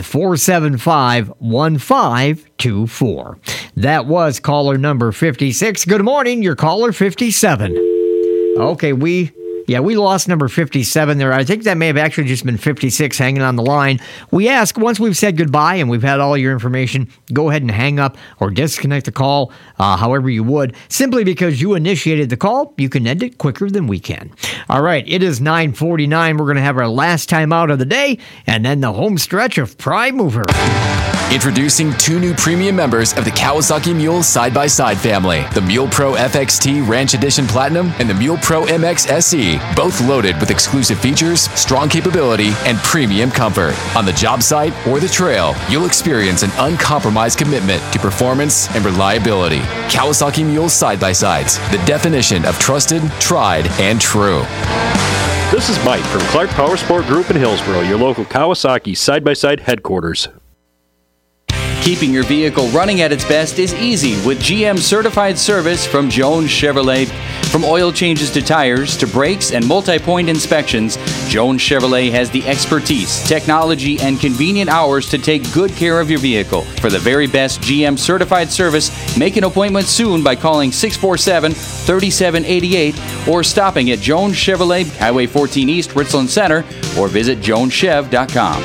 475-1524. That was caller number 56. Good morning. Your caller 57. Okay, we lost number 57 there. I think that may have actually just been 56 hanging on the line. We ask, once we've said goodbye and we've had all your information, go ahead and hang up or disconnect the call, however you would. Simply because you initiated the call, you can end it quicker than we can. All right, it is 9:49. We're going to have our last time out of the day and then the home stretch of Prime Mover.
Introducing 2 new premium members of the Kawasaki Mule Side-by-Side family, the Mule Pro FXT Ranch Edition Platinum and the Mule Pro MX SE, both loaded with exclusive features, strong capability, and premium comfort. On the job site or the trail, you'll experience an uncompromised commitment to performance and reliability. Kawasaki Mule Side-by-Sides, the definition of trusted, tried, and true.
This is Mike from Clark Power Sport Group in Hillsboro, your local Kawasaki side-by-side headquarters.
Keeping your vehicle running at its best is easy with GM certified service from Jones Chevrolet. From oil changes to tires to brakes and multi-point inspections, Jones Chevrolet has the expertise, technology, and convenient hours to take good care of your vehicle. For the very best GM certified service, make an appointment soon by calling 647-3788 or stopping at Jones Chevrolet, Highway 14 East, Richland Center, or visit joneschev.com.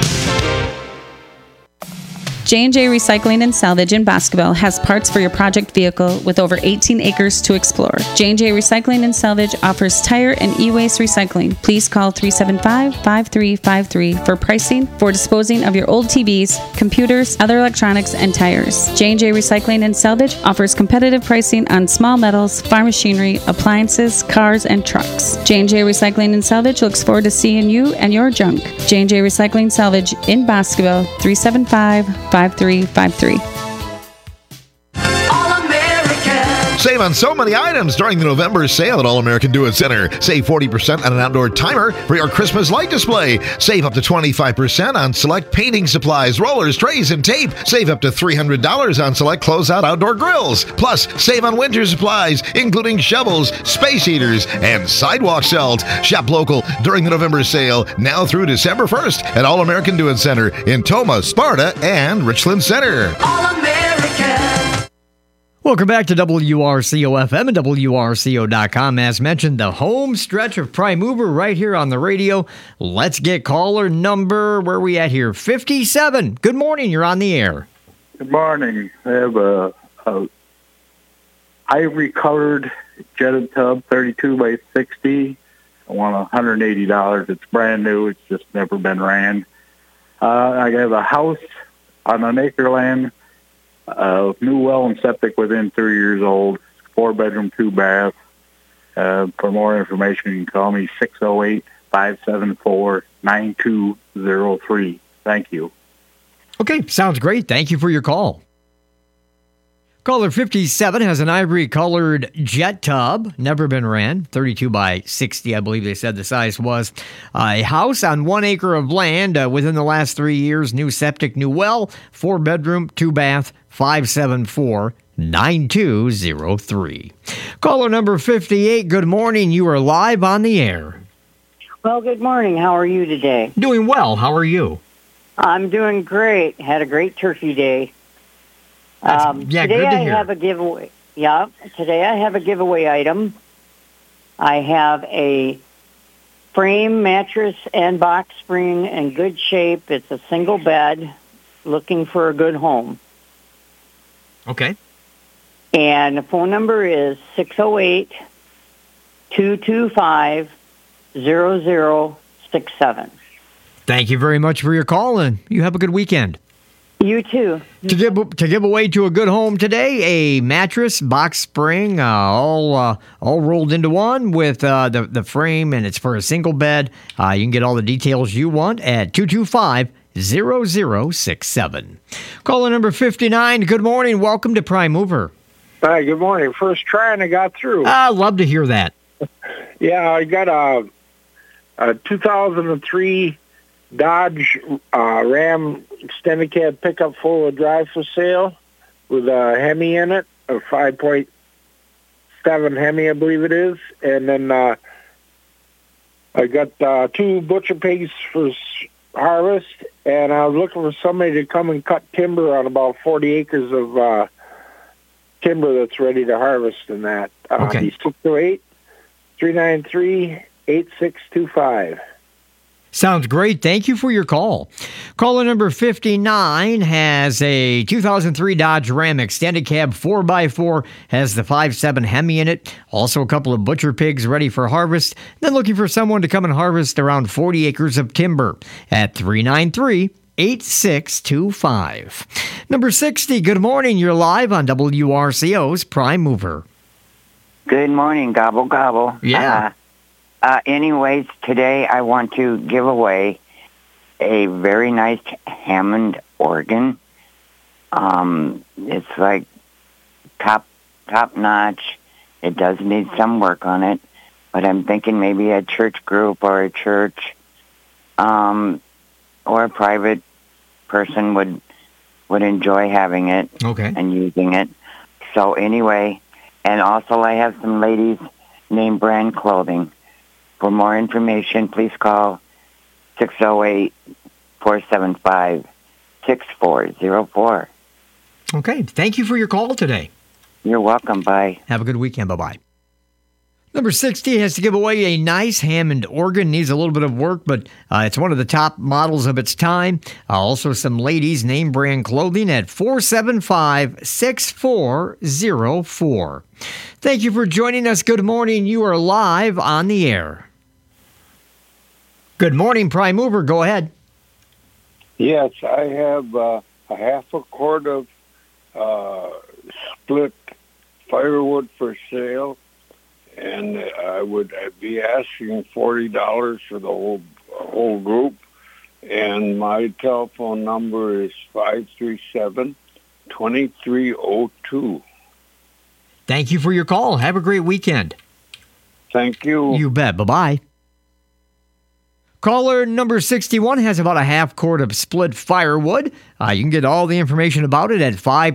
J&J Recycling and Salvage in Boscoville has parts for your project vehicle with over 18 acres to explore. J&J Recycling and Salvage offers tire and e-waste recycling. Please call 375-5353 for pricing for disposing of your old TVs, computers, other electronics, and tires. J&J Recycling and Salvage offers competitive pricing on small metals, farm machinery, appliances, cars, and trucks. J&J Recycling and Salvage looks forward to seeing you and your junk. J&J Recycling Salvage in Boscoville, 375-5353.
Save on so many items during the November sale at All American Do It Center. Save 40% on an outdoor timer for your Christmas light display. Save up to 25% on select painting supplies, rollers, trays, and tape. Save up to $300 on select closeout outdoor grills. Plus, save on winter supplies, including shovels, space heaters, and sidewalk salt. Shop local during the November sale now through December 1st at All American Do It Center in Toma, Sparta, and Richland Center.
All American.
Welcome back to WRCO-FM and WRCO.com. As mentioned, the home stretch of Prime Mover right here on the radio. Let's get caller number, where are we at here? 57. Good morning. You're on the air.
Good morning. I have a ivory-colored jetted tub, 32 by 60. I want $180. It's brand new. It's just never been ran. I have a house on an acre land. New well and septic within 3 years old, 4-bedroom, 2-bath. For more information, you can call me 608-574-9203. Thank you.
Okay, sounds great. Thank you for your call. Caller 57 has an ivory-colored jet tub, never been ran, 32 by 60, I believe they said the size was. A house on 1 acre of land within the last 3 years, new septic, new well, 4-bedroom, 2-bath, 574-9203. Caller number 58, good morning. You are live on the air.
Well, good morning. How are you today?
Doing well. How are you?
I'm doing great. Had a great turkey day.
Today
good to hear. I have a giveaway. Yeah, today I have a giveaway item. I have a frame, mattress, and box spring in good shape. It's a single bed, looking for a good home.
Okay.
And the phone number is 608-225-0067.
Thank you very much for your call, and you have a good weekend.
You too.
To give away to a good home today, a mattress, box spring, all rolled into one with the frame, and it's for a single bed. You can get all the details you want at 225-0067. Caller number 59, good morning. Welcome to Prime Mover.
Hi, good morning. First try and I got through.
I love to hear that.
Yeah, I got a 2003 Dodge Ram extended cab pickup four-wheel drive for sale with a Hemi in it, a 5.7 Hemi, I believe it is. And then I got 2 butcher pigs for harvest, and I was looking for somebody to come and cut timber on about 40 acres of timber that's ready to harvest in that.
Okay.
608-393-8625.
Sounds great. Thank you for your call. Caller number 59 has a 2003 Dodge Ram extended cab 4x4, has the 5.7 Hemi in it. Also a couple of butcher pigs ready for harvest. Then looking for someone to come and harvest around 40 acres of timber at 393-8625. Number 60, good morning. You're live on WRCO's Prime Mover.
Good morning, gobble, gobble.
Yeah.
Anyways, today I want to give away a very nice Hammond organ. It's like top notch. It does need some work on it, but I'm thinking maybe a church group or a church, or a private person would enjoy having it and using it. So anyway, and also I have some ladies name brand clothing. For more information, please call 608-475-6404.
Okay. Thank you for your call today.
You're welcome. Bye.
Have a good weekend. Bye-bye. Number 60 has to give away a nice Hammond organ. Needs a little bit of work, but it's one of the top models of its time. Also, some ladies' name brand clothing at 475-6404. Thank you for joining us. Good morning. You are live on the air. Good morning, Prime Mover. Go ahead.
Yes, I have a half a quart of split firewood for sale, and I'd be asking $40 for the whole group. And my telephone number is 537-2302.
Thank you for your call. Have a great weekend.
Thank you.
You bet. Bye-bye. Caller number 61 has about a half quart of split firewood. You can get all the information about it at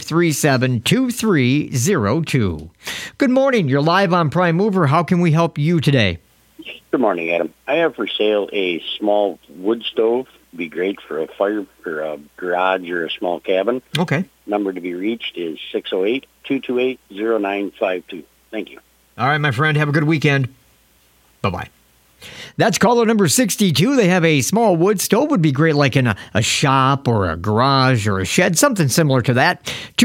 537-2302. Good morning. You're live on Prime Mover. How can we help you today?
Good morning, Adam. I have for sale a small wood stove. Be great for a fire or a garage or a small cabin.
Okay.
Number to be reached is 608-228-0952. Thank you.
All right, my friend. Have a good weekend. Bye-bye. That's caller number 62. They have a small wood stove. Would be great like in a shop or a garage or a shed, something similar to that.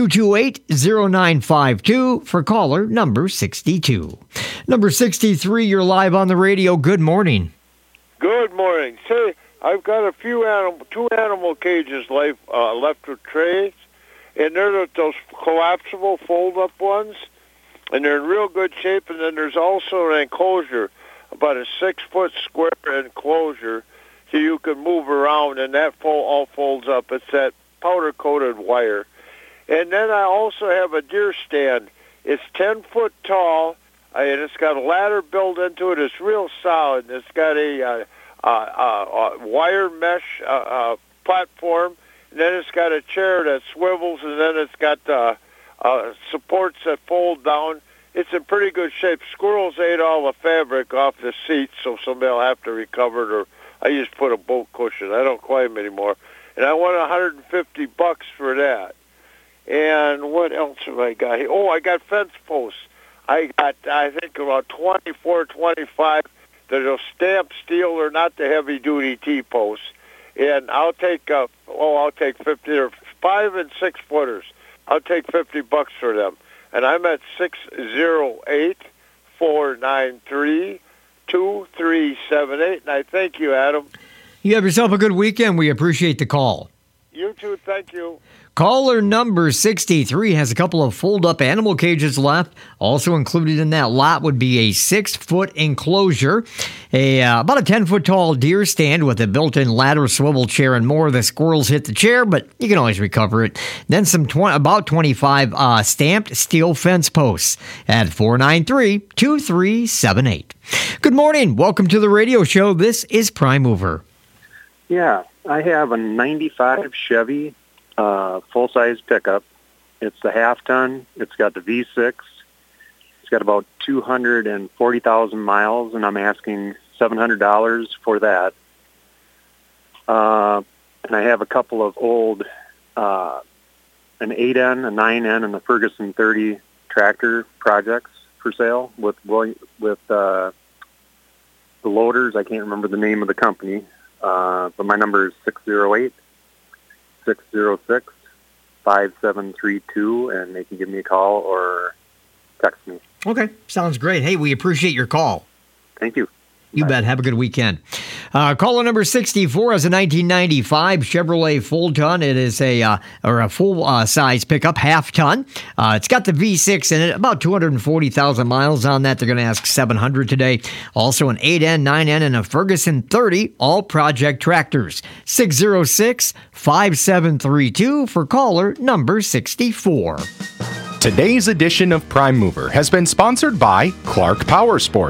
228-0952 for caller number 62. Number 63, you're live on the radio. Good morning.
Good morning. Say, I've got two animal cages left with trays, and they're those collapsible fold-up ones, and they're in real good shape, and then there's also an enclosure, about a 6-foot square enclosure, so you can move around, and that all folds up. It's that powder-coated wire. And then I also have a deer stand. It's 10 foot tall, and it's got a ladder built into it. It's real solid. It's got a wire mesh platform, and then it's got a chair that swivels, and then it's got supports that fold down. It's in pretty good shape. Squirrels ate all the fabric off the seats, so somebody will have to recover it, or I just put a boat cushion. I don't climb anymore. And I want $150 for that. And what else have I got here? Oh, I got fence posts. I got, I think, about 24, 25. They're stamped steel. They're not the heavy-duty T-posts. And I'll take 50. They're 5 and 6 footers. I'll take $50 for them. And I'm at 608-493-2378. And I thank you, Adam.
You have yourself a good weekend. We appreciate the call.
You too. Thank you.
Caller number 63 has a couple of fold-up animal cages left. Also included in that lot would be a 6-foot enclosure, about a 10-foot tall deer stand with a built-in ladder, swivel chair, and more. The squirrels hit the chair, but you can always recover it. Then about 25 stamped steel fence posts at 493-2378. Good morning. Welcome to the radio show. This is Prime Mover.
Yeah, I have a 95 Chevy full-size pickup. It's the half-ton. It's got the V6. It's got about 240,000 miles, and I'm asking $700 for that. And I have a couple of old, an 8N, a 9N, and the Ferguson 30 tractor projects for sale with the loaders. I can't remember the name of the company, but my number is 608-606-5732, and they can give me a call or text me.
Okay, sounds great. Hey, we appreciate your call.
Thank you.
You bet. Have a good weekend. Caller number 64 is a 1995 Chevrolet full ton. It is a full size pickup, half ton. It's got the V6 in it, about 240,000 miles on that. They're going to ask $700 today. Also an 8N, 9N, and a Ferguson 30, all project tractors. 606-5732 for caller number 64.
Today's edition of Prime Mover has been sponsored by Clark Power Sports.